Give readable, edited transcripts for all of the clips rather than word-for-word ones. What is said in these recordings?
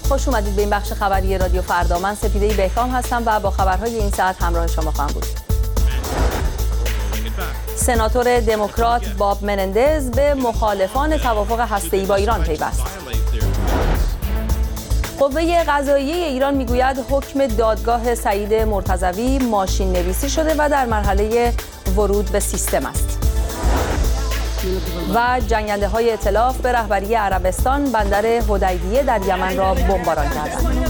خوش اومدید به این بخش خبری رادیو فردا. من سپیده بهکام هستم و با خبرهای این ساعت همراه شما خواهم بود. سناتور دموکرات باب منندز به مخالفان توافق هسته‌ای با ایران پیوست. قوه قضاییه ایران میگوید حکم دادگاه سعید مرتضوی ماشین نویسی شده و در مرحله ورود به سیستم است. و جنگنده‌های ائتلاف به رهبری عربستان بندر حدیبیه در یمن را بمباران کردند.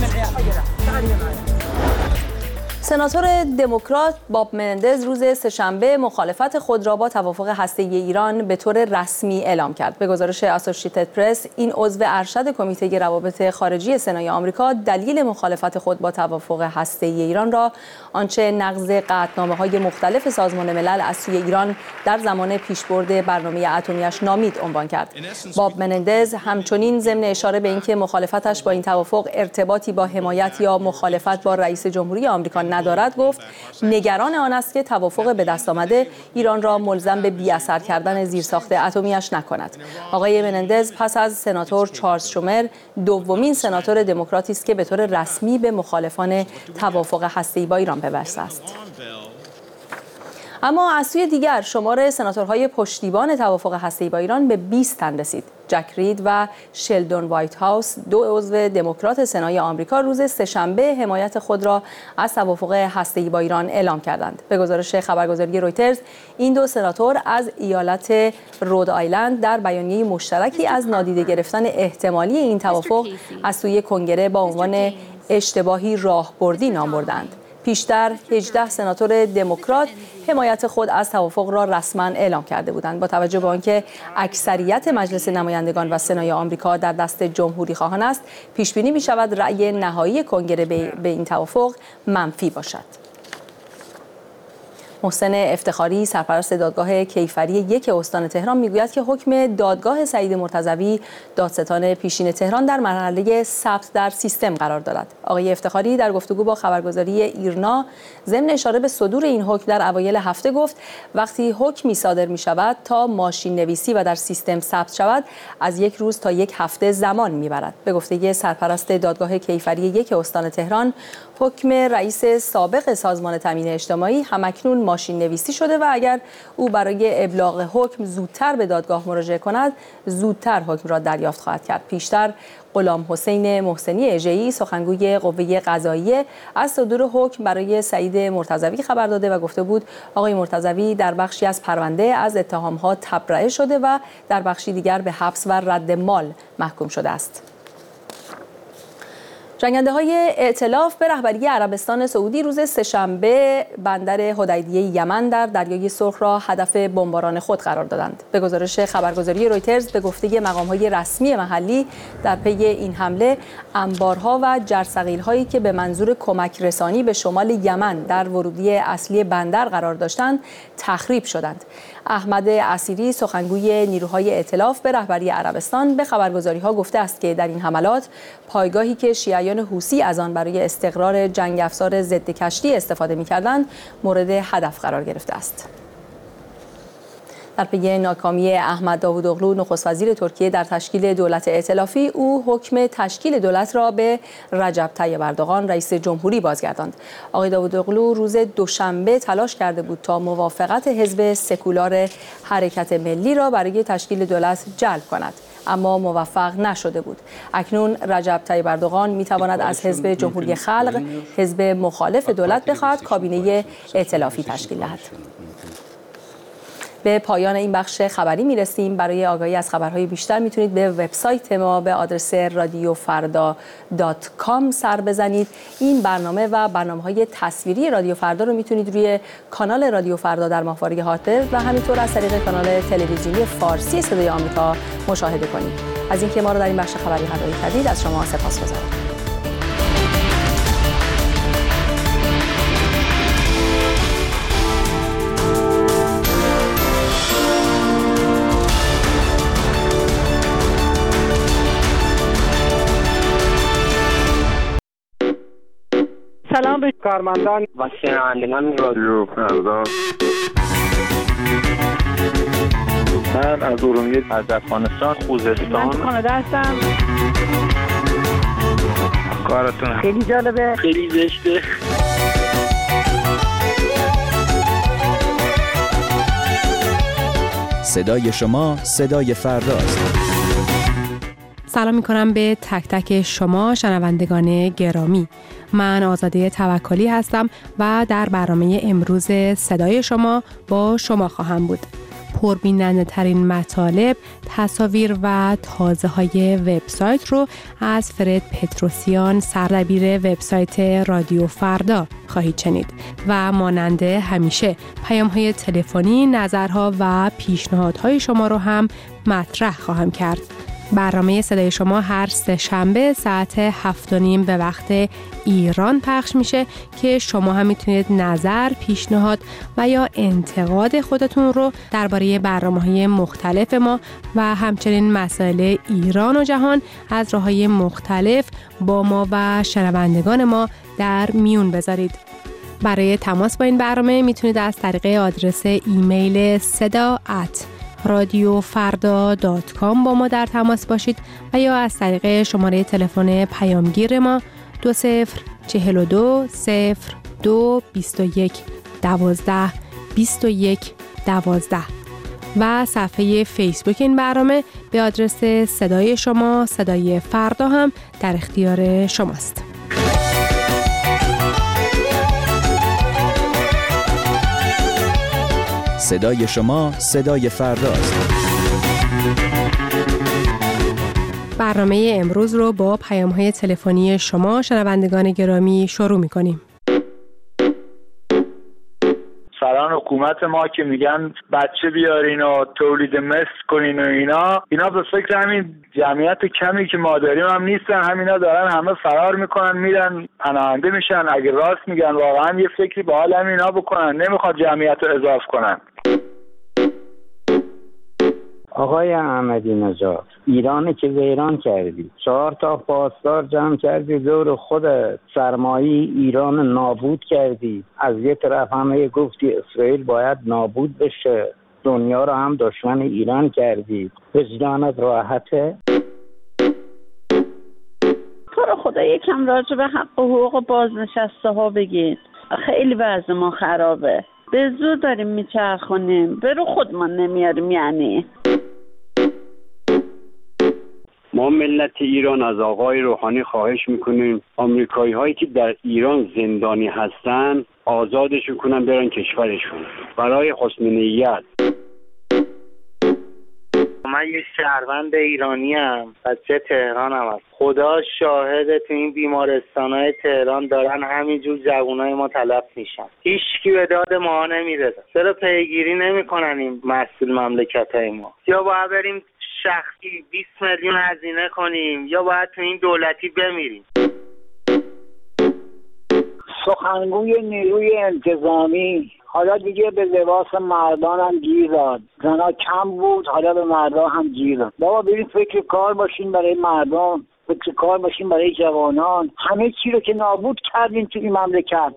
سناتور دموکرات باب منندز روز سه‌شنبه مخالفت خود را با توافق هسته‌ای ایران به طور رسمی اعلام کرد. به گزارش اسوسییتد پرس، این عضو ارشد کمیته روابط خارجی سنای آمریکا دلیل مخالفت خود با توافق هسته‌ای ایران را آنچه نقض قطعنامه‌های مختلف سازمان ملل از سوی ایران در زمان پیشبرد برنامه اتمی‌اش نامید عنوان کرد. باب منندز همچنین ضمن اشاره به اینکه مخالفتش با این توافق ارتباطی با حمایت یا مخالفت با رئیس جمهوری آمریکا ندارد، گفت نگران آن است که توافق به دست آمده ایران را ملزم به بی‌اثر کردن زیرساخت اتمی‌اش نکند. آقای منندز پس از سناتور چارلز شومر دومین سناتور دموکراتی است که به طور رسمی به مخالفان توافق هسته‌ای با ایران پیوسته است. اما از سوی دیگر شمار سناتورهای پشتیبان توافق هسته‌ای با ایران به 20 تن رسید. جک رید و شلدون وایت هاوس، دو عضو دموکرات سنای آمریکا، روز سه‌شنبه حمایت خود را از توافق هسته‌ای با ایران اعلام کردند. به گزارش خبرگزاری رویترز، این دو سناتور از ایالت رود آیلند در بیانیه مشترکی از نادیده گرفتن احتمالی این توافق از سوی کنگره با عنوان اشتباهی راهبردی نام بردند. پیشتر 18 سناتور دموکرات حمایت خود از توافق را رسما اعلام کرده بودند. با توجه به آنکه اکثریت مجلس نمایندگان و سنای آمریکا در دست جمهوری خواهان است، پیش بینی می شود رأی نهایی کنگره به این توافق منفی باشد. محسن افتخاری، سرپرست دادگاه کیفری 1 استان تهران، میگوید که حکم دادگاه سعید مرتضوی دادستان پیشین تهران در مرحله ثبت در سیستم قرار دارد. آقای افتخاری در گفتگو با خبرگزاری ایرنا ضمن اشاره به صدور این حکم در اوایل هفته گفت وقتی حکمی صادر می شود تا ماشین نویسی و در سیستم ثبت شود از 1 روز تا 1 هفته زمان می برد. به گفته سرپرست دادگاه کیفری 1 استان تهران، حکم رئیس سابق سازمان تامین اجتماعی همکنون ماشین نویسی شده و اگر او برای ابلاغ حکم زودتر به دادگاه مراجعه کند، زودتر حکم را دریافت خواهد کرد. پیشتر غلام حسین محسنی اژه‌ای، سخنگوی قوه قضاییه، از صدور حکم برای سعید مرتضوی خبر داده و گفته بود آقای مرتضوی در بخشی از پرونده از اتهام‌ها تبرئه شده و در بخشی دیگر به حبس و رد مال محکوم شده است. جنگنده‌های ائتلاف به رهبری عربستان سعودی روز سه‌شنبه بندر حدیبیه یمن در دریای سرخ را هدف بمباران خود قرار دادند. به گزارش خبرگزاری رویترز، به گفته مقام‌های رسمی محلی، در پی این حمله انبارها و جرثقیل‌هایی که به منظور کمک رسانی به شمال یمن در ورودی اصلی بندر قرار داشتند تخریب شدند. احمد اسیری، سخنگوی نیروهای ائتلاف به رهبری عربستان، به خبرگزاری‌ها گفته است که در این حملات پایگاهی که شیعیان حوثی از آن برای استقرار جنگ افزار ضد کشتی استفاده می‌کردند مورد هدف قرار گرفته است. در پی ناکامی احمد داوودوغلو، نخست وزیر ترکیه، در تشکیل دولت ائتلافی، او حکم تشکیل دولت را به رجب طیب اردوغان، رئیس جمهوری، بازگرداند. آقای داوودوغلو روز دوشنبه تلاش کرده بود تا موافقت حزب سکولار حرکت ملی را برای تشکیل دولت جلب کند، اما موفق نشده بود. اکنون رجب طیب اردوغان می‌تواند از حزب جمهوری خلق، حزب مخالف دولت، بخواهد کابینه ائتلافی تشکیل دهد. به پایان این بخش خبری میرسیم. برای آگاهی از خبرهای بیشتر میتونید به وبسایت ما به آدرس radiofarda.com سر بزنید. این برنامه و برنامه‌های تصویری رادیو فردا رو میتونید روی کانال رادیو فردا در ماهواره هاتف و همینطور از طریق کانال تلویزیونی فارسی صدای آمریکا مشاهده کنید. از اینکه ما رو در این بخش خبری همراهی کردید از شما سپاسگزارم. سلام به کارمندان و شنوندگان رادیو فردا. من از ارومیه، از افغانستان، خوزستان، من کانادا هستم. کارتون خیلی جالبه، خیلی زشته. صدای شما صدای فرداست. سلام میکنم به تک تک شما شنوندگان گرامی. من آزاده توکلی هستم و در برنامه امروز صدای شما با شما خواهم بود. پربیننده ترین مطالب، تصاویر و تازه های وبسایت رو از فرد پتروسیان، سردبیر وبسایت رادیو فردا خواهید شنید و مانند همیشه پیام های تلفنی، نظرها و پیشنهادهای شما رو هم مطرح خواهم کرد. برنامه صدای شما هر سه‌شنبه ساعت 7:30 به وقت ایران پخش میشه که شما هم میتونید نظر، پیشنهاد و یا انتقاد خودتون رو درباره برنامه‌های مختلف ما و همچنین مسائل ایران و جهان از راه‌های مختلف با ما و شنوندگان ما در میون بذارید. برای تماس با این برنامه میتونید از طریق آدرس ایمیل sada@radiofarda.com با ما در تماس باشید و یا از طریق شماره تلفن پیامگیر ما 2042 02 21 12 21 12 و صفحه فیسبوک این برنامه به آدرس صدای شما صدای فردا هم در اختیار شماست. صدای شما صدای فرداست. برنامه امروز رو با پیام‌های تلفنی شما شنوندگان گرامی شروع می‌کنیم. سران حکومت ما که میگن بچه بیارین و تولید مثل کنین و اینا به فکر همین جمعیت کمی که ما داریم هم نیستن. همینا دارن همه فرار میکنن میرن پناهنده میشن. اگه راست میگن واقعا یه فکری به حال همینا بکنن، نمیخواد جمعیت رو اضافه کنن. آقای احمدی نژاد، ایرانی که ویران کردی، 4 تا پاسدار جمع کردی دور خودت، سرمایه ایران نابود کردی. از یه طرف همه گفتی اسرائیل باید نابود بشه، دنیا رو هم دشمن ایران کردی. وجدانت راحته؟ تو رو خدا یکم راجع به حق و حقوق بازنشسته ها بگید. خیلی وضع ما خرابه، به زور داریم میچرخونیم، برو خودمان نمیاریم. یعنی ما ملت ایران از آقای روحانی خواهش میکنیم آمریکایی هایی که در ایران زندانی هستن آزادشون کنن برن کشورشون برای حسن نیت. من یه شهروند ایرانی ام، بچه تهران هم. خدا شاهده تو این بیمارستانای تهران دارن همینجور جوانای ما تلف میشن، هیچکی به داد ما نمیرسه. چرا پیگیری نمیکنن این مسئول مملکتای ما؟ یا باید بریم شخصی 20 میلیون هزینه کنیم یا باید تو این دولتی بمیریم. سخنگوی نیروی انتظامی حالا دیگه به لباس مردان هم گیر داد. زنا کم بود، حالا به مردان هم گیر داد. بابا برید فکر کار باشین برای مردم، فکر کار باشین برای جوانان. همه چی رو که نابود کردین تو این مملکت.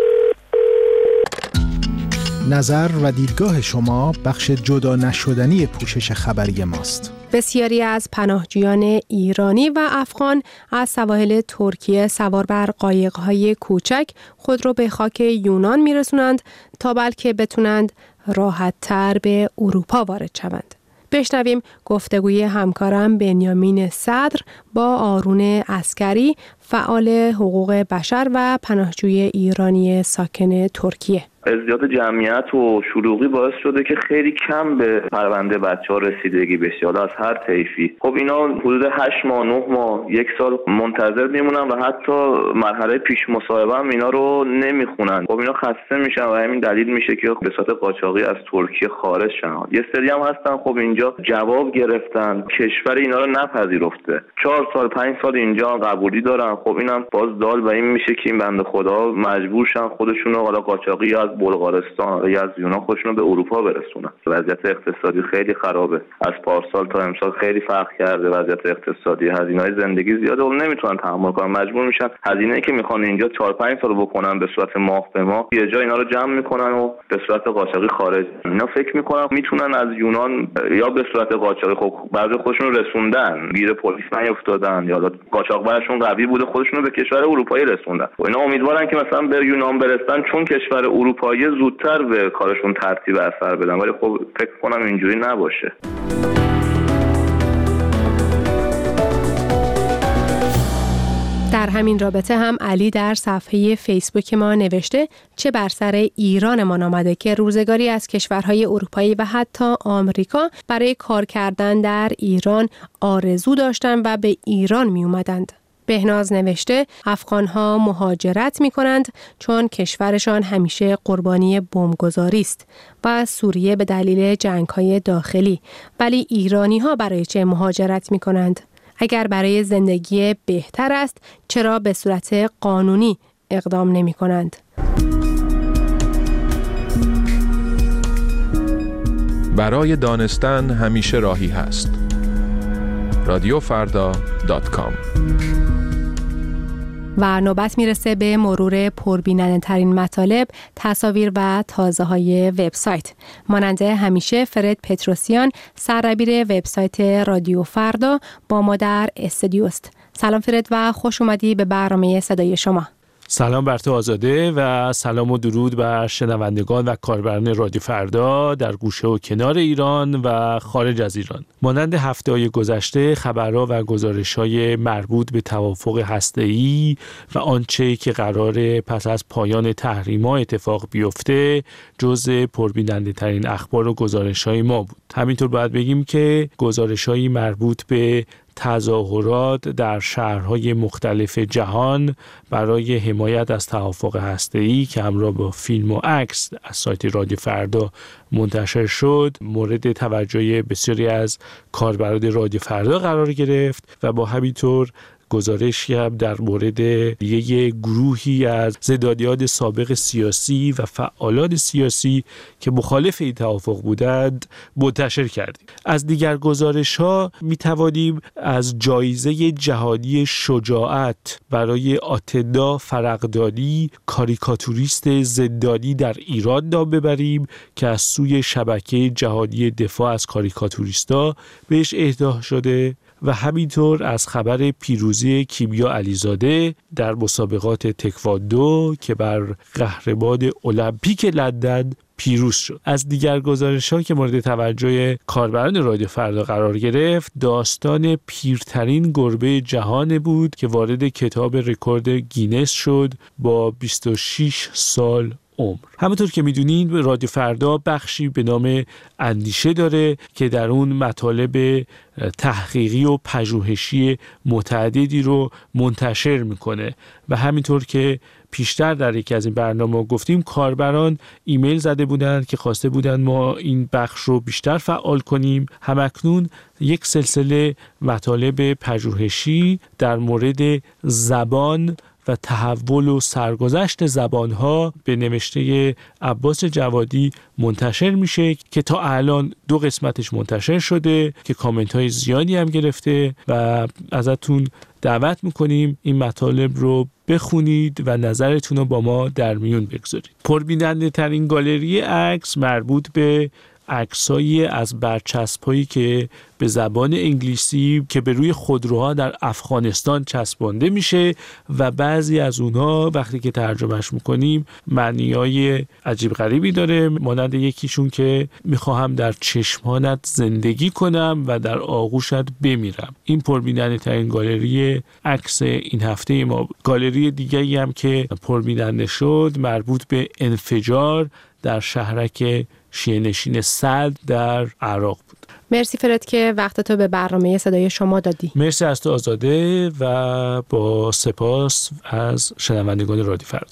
نظر و دیدگاه شما بخش جدا نشدنی پوشش خبری ماست. بسیاری از پناهجویان ایرانی و افغان از سواحل ترکیه سوار بر قایق‌های کوچک خود را به خاک یونان می‌رسونند تا بلکه بتونند راحت‌تر به اروپا وارد شوند. بشنویم گفتگوی همکارم بنیامین صدر با آرون عسکری، فعال حقوق بشر و پناهجوی ایرانی ساکن ترکیه. ازدیاد جمعیت و شلوغی باعث شده که خیلی کم به پرونده بچه‌ها رسیدگی بشه، حالا از هر طیفی. خب اینا حدود 8 ماه 9 ماه 1 سال منتظر میمونن و حتی مرحله پیش مصاحبه هم اینا رو نمیخونن. خب اینا خسته میشن و همین دلیل میشه که به صورت قاچاقی از ترکیه خارج شن. یه سری هم هستن خب اینجا جواب گرفتن، کشور اینا رو نپذیرفته، 4 سال 5 سال اینجا قبولی دارن. خب اینم باز دال به این میشه که این بنده خدا مجبور شن خودشون رو حالا قاچاقی از بلغارستان یا از یونان خودشون رو به اروپا برسونن. وضعیت اقتصادی خیلی خرابه، از پارسال تا امسال خیلی فرق کرده وضعیت اقتصادی، هزینه‌های زندگی زیاده و نمیتونن تحمل کنن، مجبور میشن هزینه‌ای که میخوان اینجا 4-5 سال بکنن به صورت ماه به ماه یه جا اینا رو جمع میکنن و به صورت قاچاقی خارج. اینا فکر میکنن میتونن از یونان یا به صورت قاچاقی، خب بعضی خودشون رو رسوندن، گیر پلیس نیافتادن یا قاچاقبرشون قوی بوده خودشون رو به کشور اروپایی رسوندن و اینا امیدوارن که مثلا به یونان برسن چون کشور اروپایی زودتر به کارشون ترتیب اثر بدن، ولی خب فکر کنم اینجوری نباشه. در همین رابطه هم علی در صفحه فیسبوک ما نوشته چه بر سر ایرانمان آمده که روزگاری از کشورهای اروپایی و حتی آمریکا برای کار کردن در ایران آرزو داشتند و به ایران می اومدند. بهناز نوشته افغانها مهاجرت می کنند چون کشورشان همیشه قربانی بمبگذاری است و سوریه به دلیل جنگ‌های داخلی، ولی ایرانی‌ها برای چه مهاجرت می کنند؟ اگر برای زندگی بهتر است چرا به صورت قانونی اقدام نمی کنند؟ برای دانستن همیشه راهی هست. رادیوفردا.com. و نوبت میرسه به مرور پربیننده ترین مطالب، تصاویر و تازه های وبسایت. مانند همیشه فرد پتروسیان سردبیر وبسایت رادیو فردا با ما در استودیو است. سلام فرد و خوش اومدی به برنامه صدای شما. سلام بر تو آزاده و سلام و درود بر شنوندگان و کاربران رادیو فردا در گوشه و کنار ایران و خارج از ایران. مانند هفته‌های گذشته خبرها و گزارش‌های مربوط به توافق هسته‌ای و آنچه که قراره پس از پایان تحریم‌ها اتفاق بیفته جزء پربیننده‌ترین اخبار و گزارش‌های ما بود. همینطور باید بگیم که گزارش‌های مربوط به تظاهرات در شهرهای مختلف جهان برای حمایت از توافق هسته‌ای که همراه با فیلم و عکس از سایت رادیو فردا منتشر شد مورد توجه بسیاری از کاربران رادیو فردا قرار گرفت و با همینطور گزارشی هم در مورد یک گروهی از زدادیان سابق سیاسی و فعالان سیاسی که مخالف این توافق بودند منتشر کردیم. از دیگر گزارش‌ها می‌توانیم از جایزه جهانی شجاعت برای آتنا فرقدانی، کاریکاتوریست زندانی در ایران نام ببریم که از سوی شبکه جهانی دفاع از کاریکاتوریستا بهش اهدا شده و همینطور از خبر پیروزی کیمیا علیزاده در مسابقات تکواندو که بر قهرمان المپیک لندن پیروز شد. از دیگر گزارش‌ها که مورد توجه کاربران رادیو فردا قرار گرفت داستان پیرترین گربه جهان بود که وارد کتاب رکورد گینس شد با 26 سال عمر. همونطور که میدونین رادیو فردا بخشی به نام اندیشه داره که در اون مطالب تحقیقی و پژوهشی متعددی رو منتشر میکنه و همینطور که پیشتر در یکی از این برنامه گفتیم کاربران ایمیل زده بودند که خواسته بودند ما این بخش رو بیشتر فعال کنیم. همکنون یک سلسله مطالب پژوهشی در مورد زبان و تحول و سرگذشت زبانها به نوشته عباس جوادی منتشر میشه که تا الان 2 قسمتش منتشر شده که کامنت های زیادی هم گرفته و ازتون دعوت میکنیم این مطالب رو بخونید و نظرتون رو با ما در میون بگذارید. پربیننده ترین گالری عکس مربوط به عکسایی از برچسب‌هایی که به زبان انگلیسی که به روی خودروها در افغانستان چسبانده میشه و بعضی از اونها وقتی که ترجمهش میکنیم معنی‌های عجیب غریبی داره، مانند یکیشون که میخواهم در چشمانت زندگی کنم و در آغوشت بمیرم. این پربیننده ترین گالری عکس این هفته ما بود. گالری دیگه‌ای هم که پربیننده شد مربوط به انفجار در شهرک شیعه‌نشین سد در عراق بود. مرسی فرد که وقتتو به برنامه صدای شما دادی. مرسی از تو آزاده و با سپاس از شنوندگان رادیو فردا.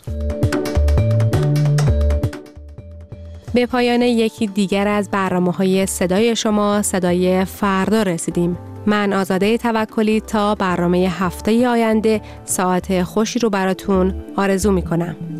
به پایان یکی دیگر از برنامه‌های صدای شما صدای فردا رسیدیم. من آزاده توکلی تا برنامه هفته آینده ساعت خوشی رو براتون آرزو می‌کنم.